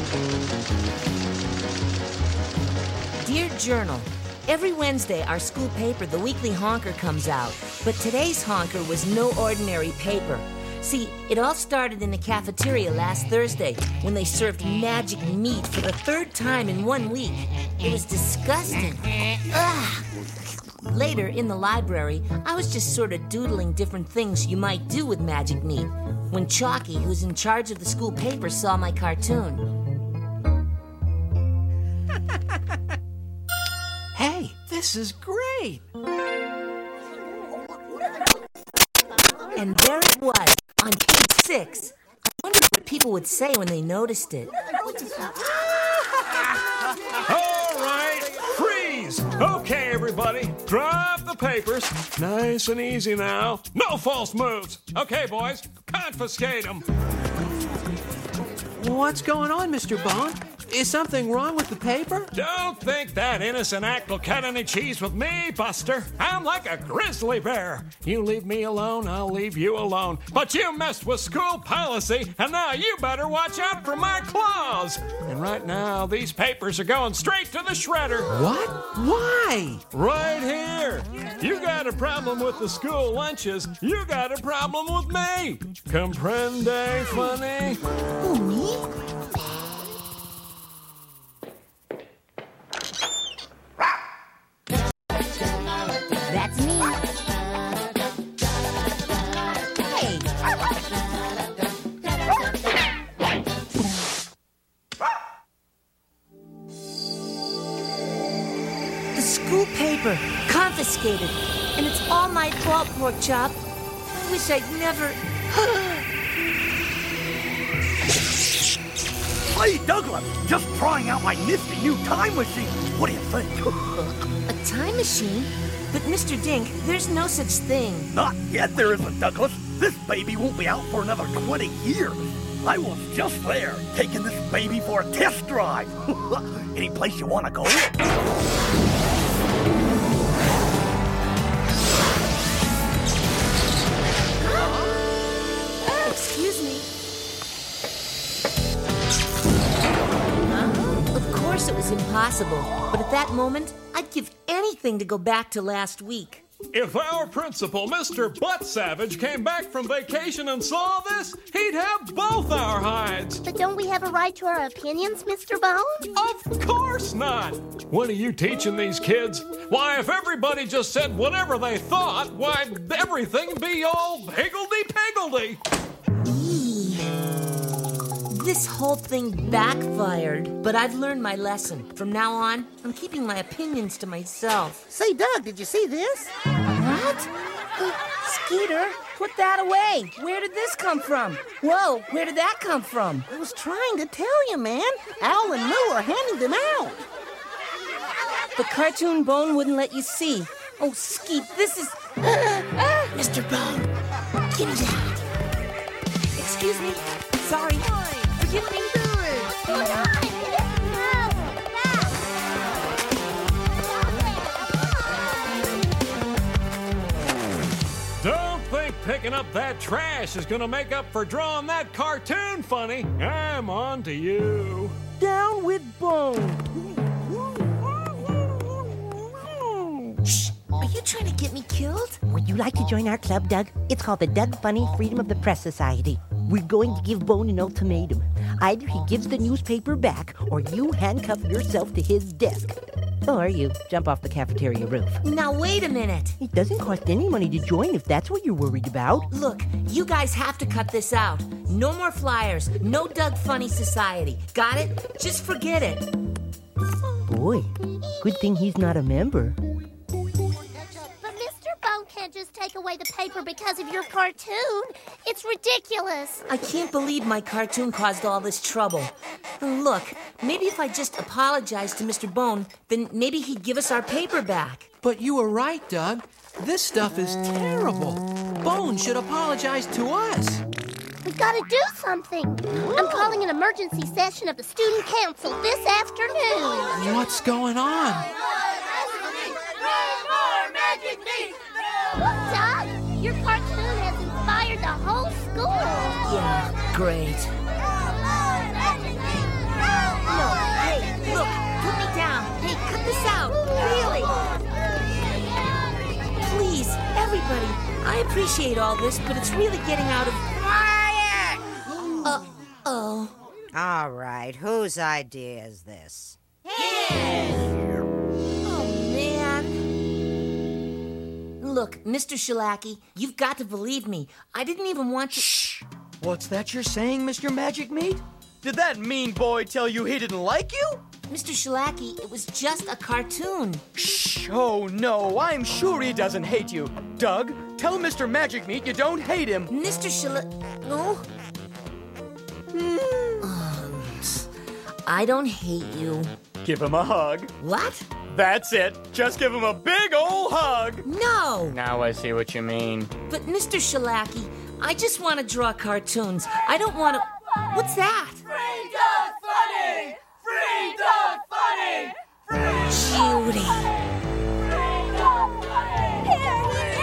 Dear Journal, every Wednesday our school paper, The Weekly Honker, comes out. But today's honker was no ordinary paper. See, it all started in the cafeteria last Thursday when they served magic meat for the third time in 1 week. It was disgusting. Ugh. Later, in the library, I was just sort of doodling different things you might do with magic meat when Chalky, who's in charge of the school paper, saw my cartoon. Hey, this is great! And there it was, on page 6. I wondered what people would say when they noticed it. All right, freeze! Okay, everybody, drop the papers. Nice and easy now. No false moves. Okay, boys, confiscate them. What's going on, Mr. Bone? Is something wrong with the paper? Don't think that innocent act will cut any cheese with me, Buster. I'm like a grizzly bear. You leave me alone, I'll leave you alone. But you messed with school policy, and now you better watch out for my claws. And right now, these papers are going straight to the shredder. What? Why? Right here. You got a problem with the school lunches. You got a problem with me. Comprende, funny? Who, me? That's me. Hey. The school paper, confiscated. And it's all my fault, Pork Chop. I wish I'd never... Hey, Douglas, just trying out my nifty new time machine. What do you think? A time machine? But Mr. Dink, there's no such thing. Not yet, there isn't, Douglas. This baby won't be out for another 20 years. I was just there, taking this baby for a test drive. Any place you want to go? Excuse me. Of course it was impossible, but at that moment, I'd give anything to go back to last week. If our principal, Mr. Butt Savage, came back from vacation and saw this, he'd have both our hides. But don't we have a right to our opinions, Mr. Bone? Of course not. What are you teaching these kids? Why, if everybody just said whatever they thought, why, everything'd be all higgledy-piggledy. This whole thing backfired, but I've learned my lesson. From now on, I'm keeping my opinions to myself. Say, Doug, did you see this? What? Skeeter, put that away. Where did this come from? Whoa, where did that come from? I was trying to tell you, man. Al and Lou are handing them out. The cartoon Bone wouldn't let you see. Oh, Skeet, this is... Mr. Bone, give me that. Excuse me. Sorry. Forgive me. Don't think picking up that trash is gonna make up for drawing that cartoon funny. I'm on to you. Down with Bone. Shh. Are you trying to get me killed? Would you like to join our club, Doug? It's called the Doug Funny Freedom of the Press Society. We're going to give Bone an ultimatum. Either he gives the newspaper back, or you handcuff yourself to his desk. Or you jump off the cafeteria roof. Now, wait a minute. It doesn't cost any money to join if that's what you're worried about. Look, you guys have to cut this out. No more flyers. No Doug Funny Society. Got it? Just forget it. Boy, good thing he's not a member. But Mr. Bone can't just take away the paper because of your cartoon. It's ridiculous. I can't believe my cartoon caused all this trouble. Look, maybe if I just apologized to Mr. Bone, then maybe he'd give us our paper back. But you were right, Doug. This stuff is terrible. Bone should apologize to us. We've got to do something. I'm calling an emergency session of the student council this afternoon. What's going on? Doug, your cartoon has inspired the whole school. Yeah, great. appreciate all this, but it's really getting out of... Quiet! Oh. All right, whose idea is this? Oh, man. Look, Mr. Shellacky, you've got to believe me. I didn't even want to... Shh! What's that you're saying, Mr. Magic Meat? Did that mean boy tell you he didn't like you? Mr. Shellacky, it was just a cartoon. Shh! Oh, no, I'm sure he doesn't hate you. Doug, tell Mr. Magic Meat you don't hate him. Mr. No? I don't hate you. Give him a hug. What? That's it. Just give him a big ol' hug. No! Now I see what you mean. But Mr. Shellacky, I just want to draw cartoons. I don't want to... What's that? Free Doug Funny! Free Doug Funny! Judy. Free Doug Funny! Here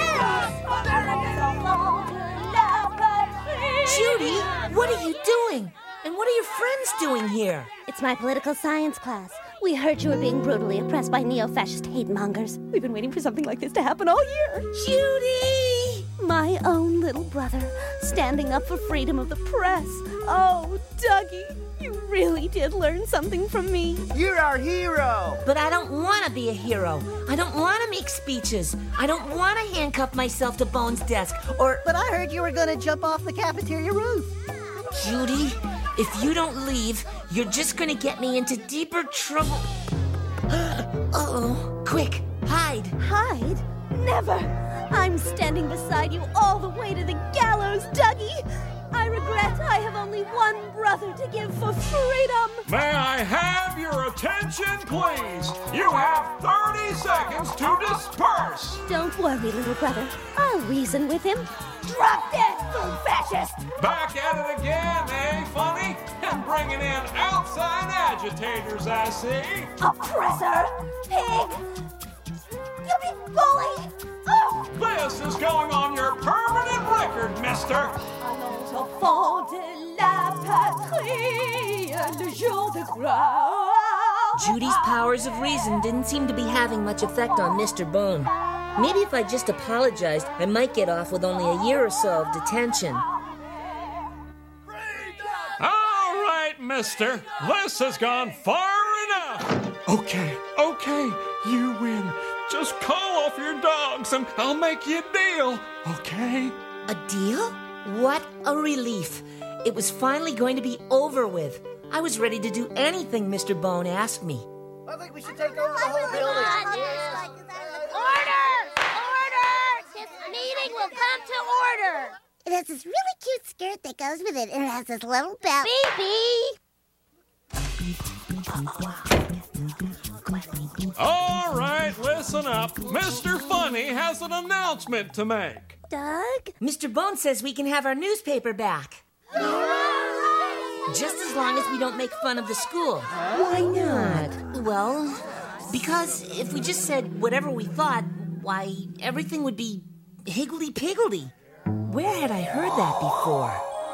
he is! Judy, what are you doing? And what are your friends doing here? It's my political science class. We heard you were being brutally oppressed by neo-fascist hate-mongers. We've been waiting for something like this to happen all year. Judy! My own little brother, standing up for freedom of the press. Oh, Dougie, you really did learn something from me. You're our hero! But I don't want to be a hero. I don't want to make speeches. I don't want to handcuff myself to Bones' desk or... But I heard you were going to jump off the cafeteria roof. Judy, if you don't leave, you're just going to get me into deeper trouble. Uh-oh. Quick, hide. Hide? Never! I'm standing beside you all the way to the gallows, Dougie! I regret I have only one brother to give for freedom! May I have your attention, please? You have 30 seconds to disperse. Don't worry, little brother. I'll reason with him. Drop dead, food fascist! Back at it again, eh, Funny? And bringing in outside agitators, I see. Oppressor! Pig! You big bully! Oh! This is going on your permanent record, mister. Allons au fond de la patrie, le jour de gloire. Judy's powers of reason didn't seem to be having much effect on Mr. Bone. Maybe if I just apologized, I might get off with only a year or so of detention. All right, mister. This has gone far enough. Okay, you win. Just call off your dogs and I'll make you a deal, okay? A deal? What a relief. It was finally going to be over with. I was ready to do anything Mr. Bone asked me. I think we should take over the whole building. Order! This meeting will come to order! It has this really cute skirt that goes with it, and it has this little belt. Phoebe! All right, listen up. Mr. Funny has an announcement to make. Doug? Mr. Bone says we can have our newspaper back. Just as long as we don't make fun of the school. Why not? Well, because if we just said whatever we thought, why, everything would be higgledy-piggledy. Where had I heard that before?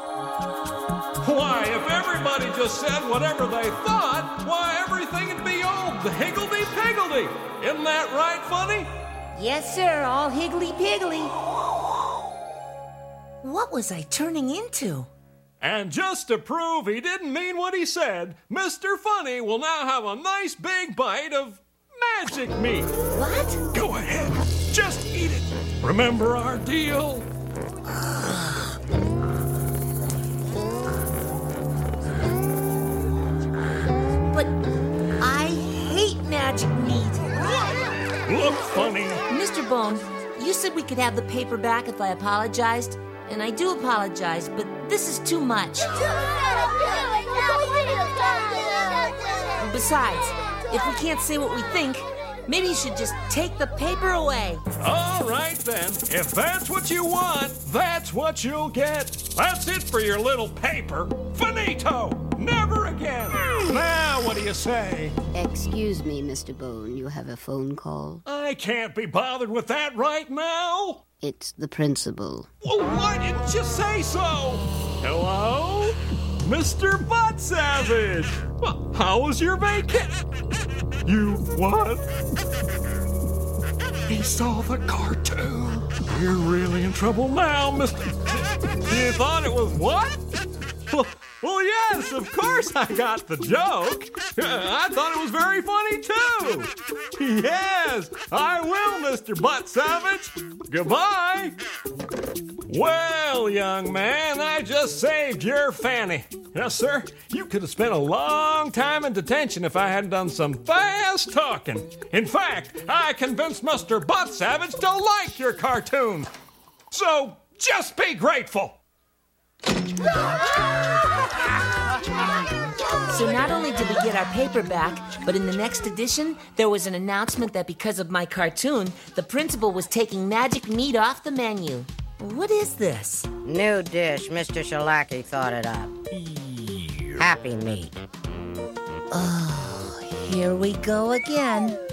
Why, if everybody just said whatever they thought, why, everything would be all higgledy-piggledy. Isn't that right, Funny? Yes, sir, all higgledy-piggledy. What was I turning into? And just to prove he didn't mean what he said, Mr. Funny will now have a nice big bite of magic meat. What? Go ahead, just eat it. Remember our deal? But I hate magic meat. Look, Funny. Mr. Bone, you said we could have the paper back if I apologized. And I do apologize, but this is too much. Besides, if we can't say what we think, maybe you should just take the paper away. All right, then. If that's what you want, that's what you'll get. That's it for your little paper. Finito! Never again! Now, what do you say? Excuse me, Mr. Bone. You have a phone call? I can't be bothered with that right now. It's the principal. Well, why didn't you say so? Hello? Mr. Butt Savage! Well, how was your vacation? You what? He saw the cartoon. You're really in trouble now, Mr. You thought it was what? Well, yes, of course I got the joke. I thought it was very funny, too. Yes, I will, Mr. Butt Savage. Goodbye. Well, young man, I just saved your fanny. Yes, sir, you could have spent a long time in detention if I hadn't done some fast talking. In fact, I convinced Mr. Butt Savage to like your cartoon. So, just be grateful. So not only did we get our paper back, but in the next edition, there was an announcement that because of my cartoon, the principal was taking magic meat off the menu. What is this? New dish. Mr. Shalaki thought it up. Happy meat. Oh, here we go again.